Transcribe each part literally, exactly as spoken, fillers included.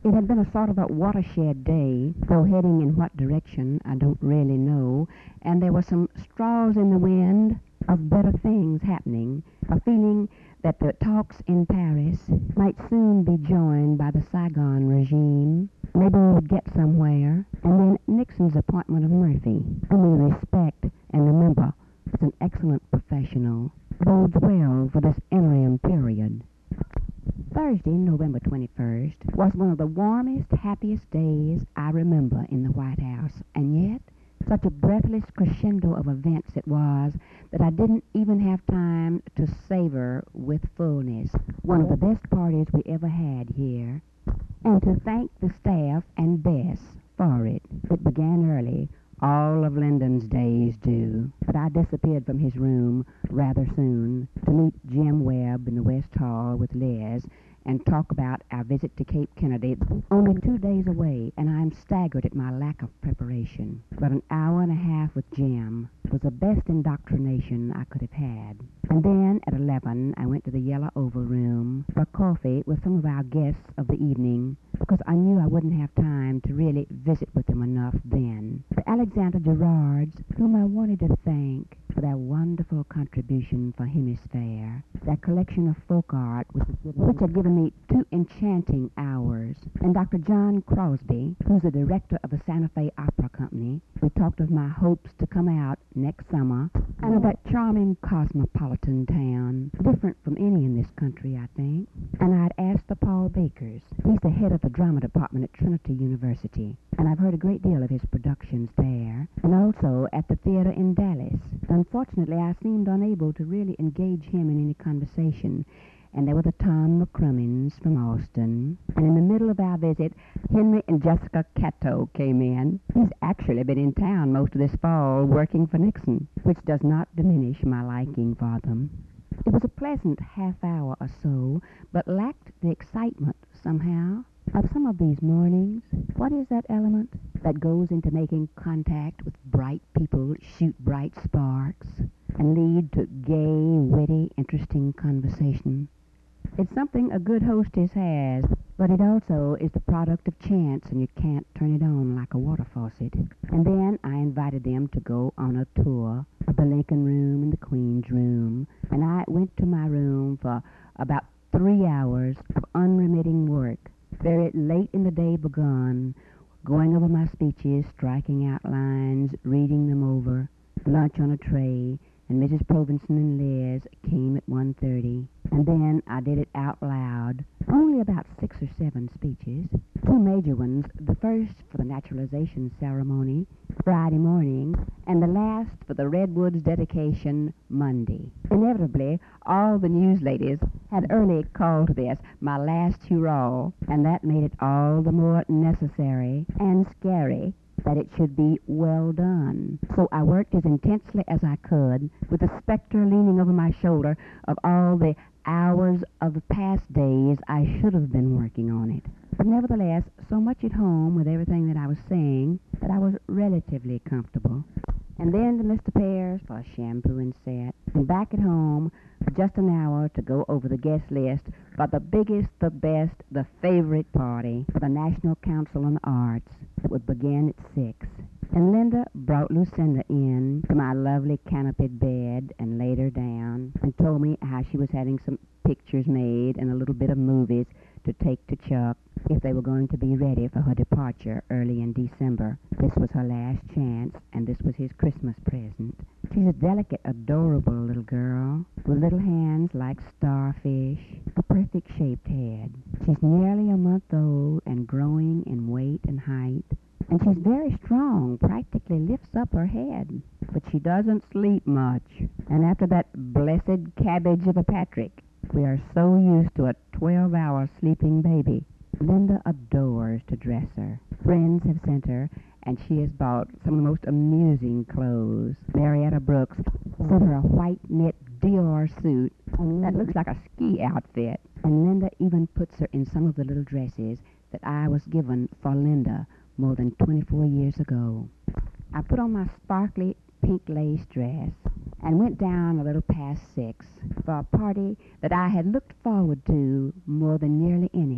It had been a sort of a watershed day, though heading in what direction I don't really know, and there were some straws in the wind of better things happening, a feeling that the talks in Paris might soon be joined by the Saigon regime. Maybe we would get somewhere. And then Nixon's appointment of Murphy, whom we respect and remember as an excellent professional, bodes well for this interim period. Thursday, November twenty-first, was one of the warmest, happiest days I remember in the White House, and yet such a breathless crescendo of events it was that I didn't even have time to savor with fullness one of the best parties we ever had here, and to thank the staff and Bess for it. It began early. All of Lyndon's days do. But I disappeared from his room rather soon to meet Jim Webb in the West Hall with Liz and talk about our visit to Cape Kennedy, only two days away, and I'm staggered at my lack of preparation. But an hour and a half with Jim was the best indoctrination I could have had. And then at eleven, I went to the Yellow Oval Room for coffee with some of our guests of the evening, because I knew I wouldn't have time to really visit with them enough then. The Alexander Gerards, whom I wanted to thank for their wonderful contribution for Hemisphere, their collection of folk art, which, which had given me two enchanting hours, and Doctor John Crosby, who's the director of the Santa Fe Opera Company. We talked of my hopes to come out next summer, and of that charming cosmopolitan town, different from any in this country, I think. And I'd asked the Paul Bakers. He's the head of the drama department at Trinity University, and I've heard a great deal of his productions there, and also at the theater in Dallas. Unfortunately, I seemed unable to really engage him in any conversation, and there were the Tom McCrummins from Austin. And in the middle of our visit, Henry and Jessica Cato came in. He's actually been in town most of this fall working for Nixon, which does not diminish my liking for them. It was a pleasant half hour or so, but lacked the excitement, somehow, of some of these mornings. What is that element that goes into making contact with bright people, shoot bright sparks, and lead to gay, witty, interesting conversation? It's something a good hostess has, but it also is the product of chance, and you can't turn it on like a water faucet. And then I invited them to go on a tour of the Lincoln Room and the Queen's Room, and I went to my room for about three hours of unremitting work, very late in the day begun, going over my speeches, striking out lines, reading them over, lunch on a tray, and Missus Provenson and Liz came at one thirty, and then I did it out loud, only about six or seven speeches, two major ones, the first for the naturalization ceremony, Friday morning, and the last for the Redwoods dedication, Monday. Inevitably, all the news ladies had early called this my last hurrah, and that made it all the more necessary and scary that it should be well done. So I worked as intensely as I could, with the specter leaning over my shoulder of all the hours of the past days I should have been working on it. But nevertheless, so much at home with everything that I was saying that I was relatively comfortable. And then to Mister Pears for a shampoo and set, and back at home for just an hour to go over the guest list for the biggest, the best, the favorite party for the National Council on the Arts that would begin at six. And Linda brought Lucinda in to my lovely canopied bed and laid her down and told me how she was having some pictures made and a little bit of movies to take to Chuck if they were going to be ready for her departure early in December. This was her last chance, and this was his Christmas present. She's a delicate, adorable little girl with little hands like starfish, a perfect-shaped head. She's nearly a month old and growing in weight and height, and she's very strong, practically lifts up her head. But she doesn't sleep much, and after that blessed cabbage of a Patrick, we are so used to a twelve-hour sleeping baby. Linda adores to dress her. Friends have sent her, and she has bought some of the most amusing clothes. Marietta Brooks sent her a white knit Dior suit that looks like a ski outfit. And Linda even puts her in some of the little dresses that I was given for Linda more than twenty-four years ago. I put on my sparkly pink lace dress and went down a little past six for a party that I had looked forward to more than nearly any.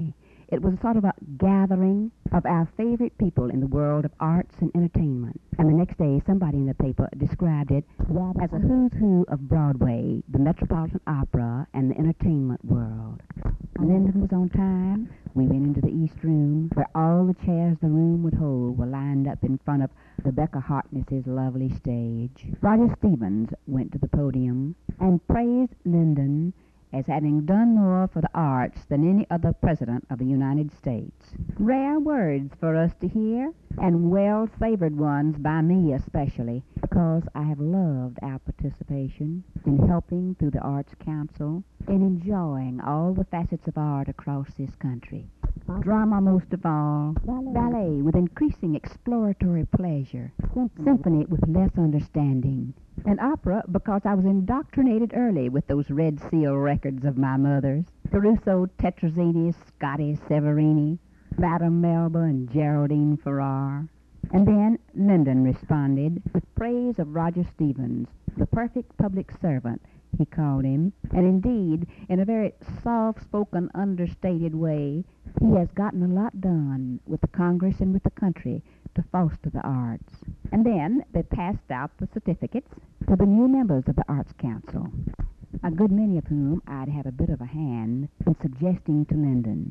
It was sort of a gathering of our favorite people in the world of arts and entertainment. And the next day, somebody in the paper described it as a who's who of Broadway, the Metropolitan Opera, and the entertainment world. Lyndon was on time. We went into the East Room, where all the chairs the room would hold were lined up in front of Rebecca Harkness's lovely stage. Roger Stevens went to the podium and praised Lyndon as having done more for the arts than any other president of the United States. Rare words for us to hear, and well-savored ones by me especially, because I have loved our participation in helping through the Arts Council in enjoying all the facets of art across this country. Drama most of all, ballet, ballet with increasing exploratory pleasure, symphony with less understanding, and opera because I was indoctrinated early with those Red Seal records of my mother's, Caruso, Tetrazzini, Scotti, Severini, Madame Melba, and Geraldine Farrar. And then Lyndon responded with praise of Roger Stevens, the perfect public servant, he called him, and indeed, in a very soft-spoken, understated way, he has gotten a lot done with the Congress and with the country to foster the arts. And then they passed out the certificates to the new members of the Arts Council, a good many of whom I'd had a bit of a hand in suggesting to Lyndon.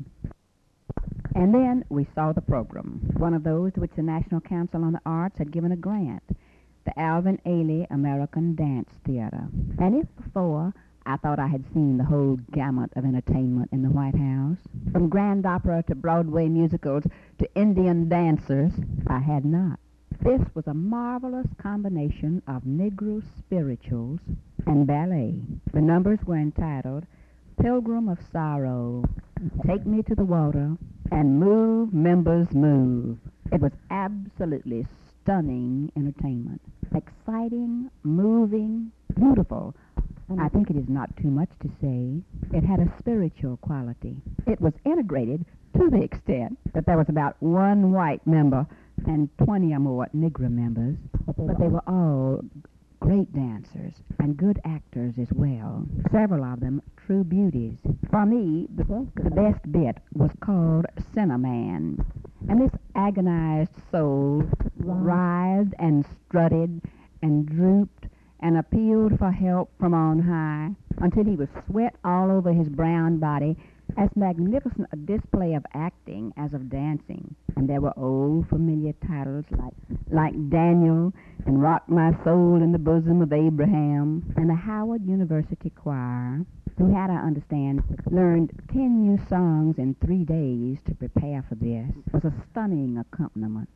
And then we saw the program, one of those to which the National Council on the Arts had given a grant, the Alvin Ailey American Dance Theater. And if before I thought I had seen the whole gamut of entertainment in the White House, from grand opera to Broadway musicals to Indian dancers, I had not. This was a marvelous combination of Negro spirituals and ballet. The numbers were entitled Pilgrim of Sorrow, Take Me to the Water, and Move, Members, Move. It was absolutely stunning entertainment. Exciting, moving, beautiful. I think it is not too much to say. It had a spiritual quality. It was integrated to the extent that there was about one white member and twenty or more Negro members, but they were all great dancers and good actors as well, several of them true beauties. For me, the, the best bit was called Cinnamon, and this agonized soul writhed and strutted and drooped and appealed for help from on high until he was sweat all over his brown body, as magnificent a display of acting as of dancing. And there were old familiar titles like, like Daniel and Rock My Soul in the Bosom of Abraham, and the Howard University Choir, who had, I understand, learned ten new songs in three days to prepare for this, was a stunning accompaniment.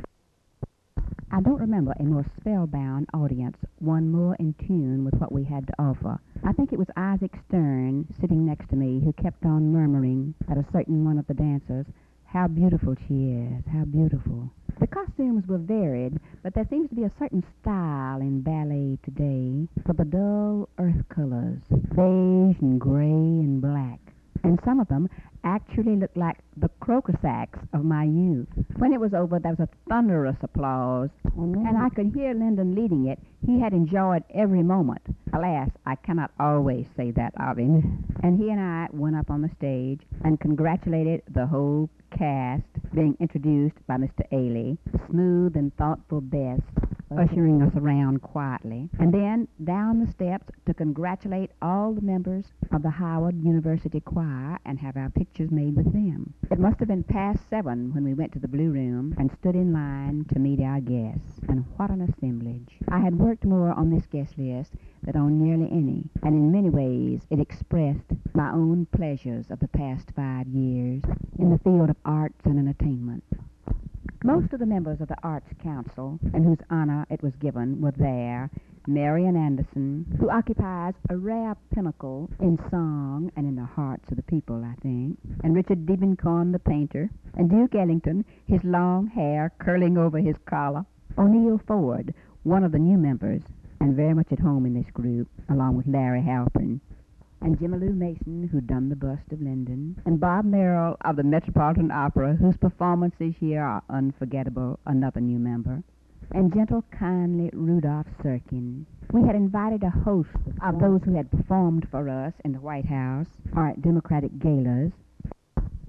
I don't remember a more spellbound audience, one more in tune with what we had to offer. I think it was Isaac Stern, sitting next to me, who kept on murmuring at a certain one of the dancers, "How beautiful she is, how beautiful." The costumes were varied, but there seems to be a certain style in ballet today for the dull earth colors, beige and gray and black. And some of them actually looked like the crocus acts of my youth. When it was over, there was a thunderous applause, and I could hear Lyndon leading it. He had enjoyed every moment. Alas, I cannot always say that of him. And he and I went up on the stage and congratulated the whole cast, being introduced by Mister Ailey, the smooth and thoughtful Bess, ushering us around quietly, and then down the steps to congratulate all the members of the Howard University Choir and have our pictures made with them. It must have been past seven when we went to the Blue Room and stood in line to meet our guests. And what an assemblage. I had worked more on this guest list than on nearly any, and in many ways it expressed my own pleasures of the past five years in the field of arts and entertainment. Most of the members of the Arts Council, in whose honor it was given, were there. Marian Anderson, who occupies a rare pinnacle in song and in the hearts of the people, I think, and Richard Diebenkorn, the painter, and Duke Ellington, his long hair curling over his collar. O'Neill Ford, one of the new members, and very much at home in this group, along with Larry Halpern, and Jimaloo Mason, who'd done the bust of Lyndon, and Bob Merrill of the Metropolitan Opera, whose performances here are unforgettable, another new member, and gentle, kindly Rudolph Serkin. We had invited a host of those who had performed for us in the White House or at Democratic galas,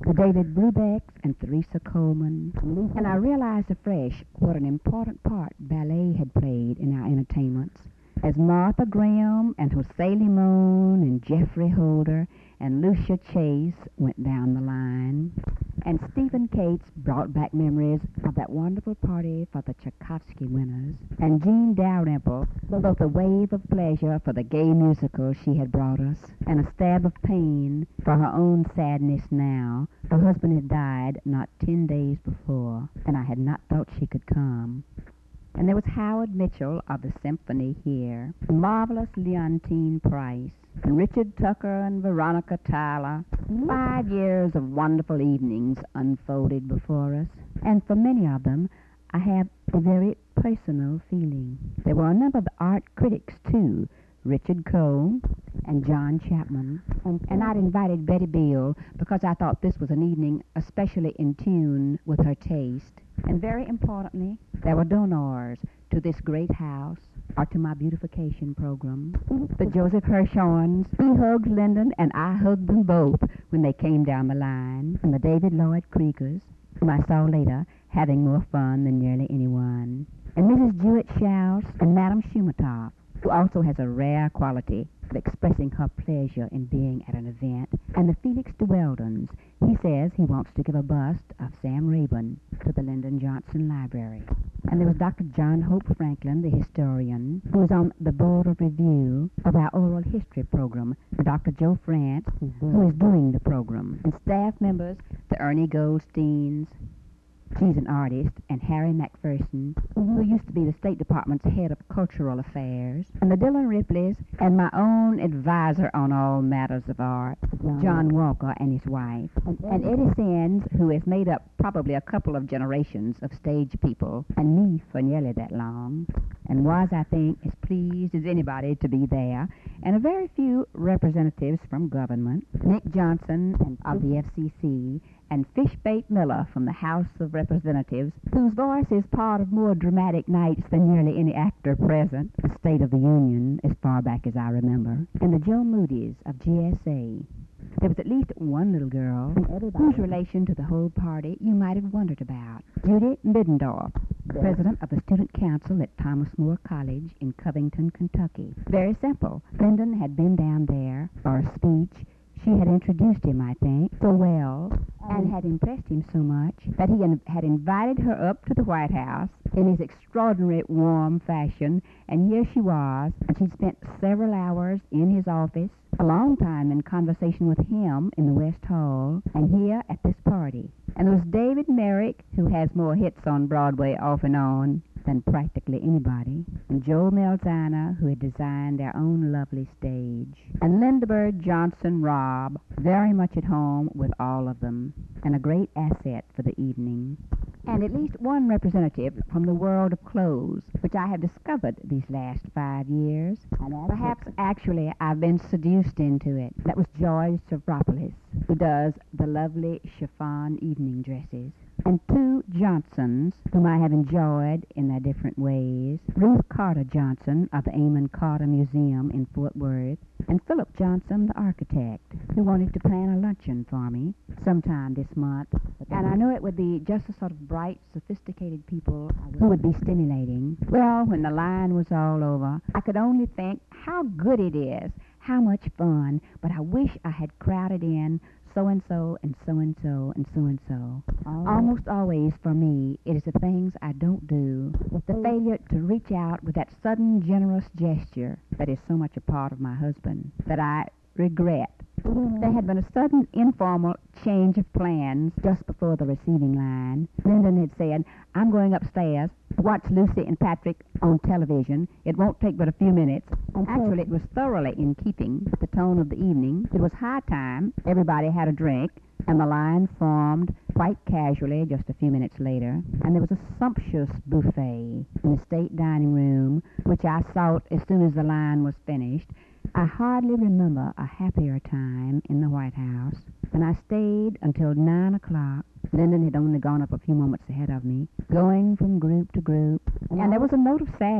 the David Brubecks and Theresa Coleman. And I realized afresh what an important part ballet had played in our entertainments. As Martha Graham and Jose Limon and Jeffrey Holder and Lucia Chase went down the line. And Stephen Cates brought back memories of that wonderful party for the Tchaikovsky winners. And Jean Dalrymple, both a wave of pleasure for the gay musical she had brought us, and a stab of pain for her own sadness now. Her husband had died not ten days before, and I had not thought she could come. And there was Howard Mitchell of the Symphony here, and marvelous Leontine Price, and Richard Tucker and Veronica Tyler. Five years of wonderful evenings unfolded before us, and for many of them I have a very personal feeling. There were a number of art critics, too, Richard Coe and John Chapman, and, and I'd invited Betty Beale because I thought this was an evening especially in tune with her taste. And very importantly, there were donors to this great house or to my beautification program. The Joseph Hirshhorns. He hugged Lyndon, and I hugged them both when they came down the line. And the David Lloyd Kriegers, whom I saw later having more fun than nearly anyone. And Missus Jewett Schaus and Madame Shumatoff, who also has a rare quality of expressing her pleasure in being at an event. And the Felix de Weldons. He says he wants to give a bust of Sam Rayburn to the Lyndon Johnson Library. And there was Doctor John Hope Franklin, the historian, who was on the board of review of our oral history program, and Doctor Joe France, who is doing the program, and staff members, the Ernie Goldsteins, she's an artist, and Harry McPherson, who used to be the State Department's head of cultural affairs, and the Dillon Ripleys, and my own advisor on all matters of art, John Walker and his wife, and Eddie Sands, who has made up probably a couple of generations of stage people, and me for nearly that long, and was, I think, as pleased as anybody to be there, and a very few representatives from government, Nick Johnson and of the F C C, and Fishbait Miller from the House of Representatives, whose voice is part of more dramatic nights than nearly any actor present, the State of the Union, as far back as I remember, and the Joe Moody's of G S A. There was at least one little girl whose relation to the whole party you might have wondered about. Judy Middendorf, president of the Student Council at Thomas More College in Covington, Kentucky. Very simple. Lyndon had been down there for a speech. She had introduced him, I think, so well, and had impressed him so much that he had invited her up to the White House in his extraordinary warm fashion, and here she was, and she'd spent several hours in his office, a long time in conversation with him in the West Hall, and here at this party. And there was David Merrick, who has more hits on Broadway off and on than practically anybody, and Joe Melzana, who had designed our own lovely stage, and Lindbergh Johnson Robb, very much at home with all of them, and a great asset for the evening. And at least one representative from the world of clothes, which I have discovered these last five years. And perhaps actually I've been seduced into it. That was George Stavropoulos, who does the lovely chiffon evening dresses. And two Johnsons, whom I have enjoyed in their different ways. Ruth Carter Johnson of the Amon Carter Museum in Fort Worth, and Philip Johnson, the architect, who wanted to plan a luncheon for me sometime this month. And I knew it would be just the sort of bright, sophisticated people who would be stimulating. Well, when the line was all over, I could only think how good it is, how much fun, but I wish I had crowded in so-and-so and so-and-so and so-and-so. Oh. Almost always for me, it is the things I don't do, the failure to reach out with that sudden generous gesture that is so much a part of my husband, that I regret. Mm-hmm. There had been a sudden informal change of plans just before the receiving line. Lyndon had said, I'm going upstairs to watch Lucy and Patrick on television. It won't take but a few minutes. And actually, it was thoroughly in keeping with the tone of the evening. It was high time. Everybody had a drink, and the line formed quite casually just a few minutes later. And there was a sumptuous buffet in the state dining room, which I sought as soon as the line was finished. I hardly remember a happier time in the White House, and I stayed until nine o'clock. Lyndon had only gone up a few moments ahead of me, going from group to group, and there was a note of sadness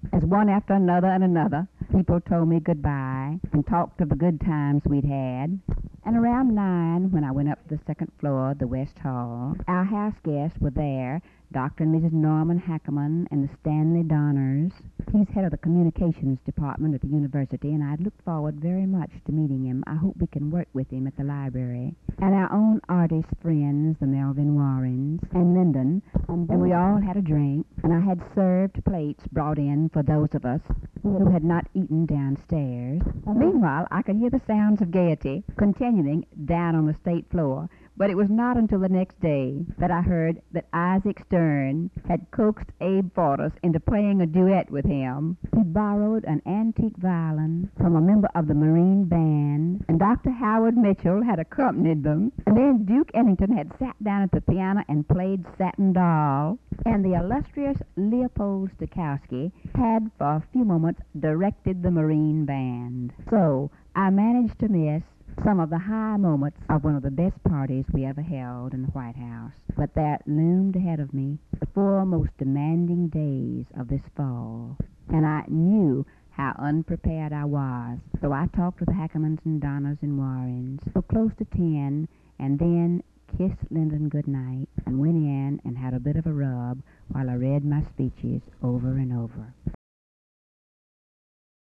as one after another and another, people told me goodbye and talked of the good times we'd had. And around nine, when I went up to the second floor of the West Hall, our house guests were there, Doctor and Missus Norman Hackerman and the Stanley Donners. He's head of the communications department at the university, and I'd looked forward very much to meeting him. I hope we can work with him at the library. And our own artist friends, the Melvin Warrens and Lyndon, and we all had a drink, and I had served plates brought in for those of us who had not eaten downstairs. Meanwhile, I could hear the sounds of gaiety continuing down on the state floor, but it was not until the next day that I heard that Isaac Stern had coaxed Abe Fortas into playing a duet with him. He borrowed an antique violin from a member of the Marine Band, and Doctor Howard Mitchell had accompanied them. And then Duke Ellington had sat down at the piano and played Satin Doll, and the illustrious Leopold Stokowski had for a few moments directed the Marine Band. So I managed to miss some of the high moments of one of the best parties we ever held in the White House. But there loomed ahead of me the four most demanding days of this fall, and I knew how unprepared I was. So I talked with the Hackermans and Donners and Warrens till close to ten, and then kissed Lyndon good night and went in and had a bit of a rub while I read my speeches over and over.